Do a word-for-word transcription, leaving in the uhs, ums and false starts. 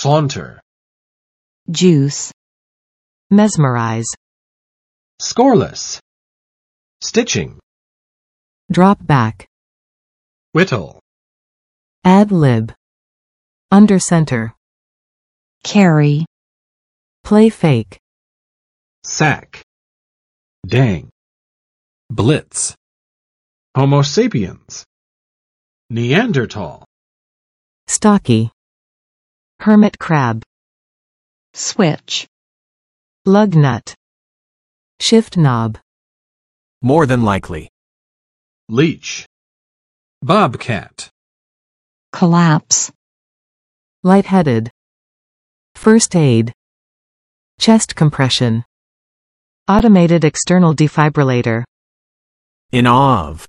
saunter, juice, mesmerize, scoreless, stitching, drop back, whittle, ad lib, under center, carry, play fake, sack, dang, blitz, Homo sapiens, Neanderthal, stocky, hermit crab, switch, lug nut, shift knob, more than likely, leech, bobcat, collapse, lightheaded, first aid, chest compression, automated external defibrillator, in awe of.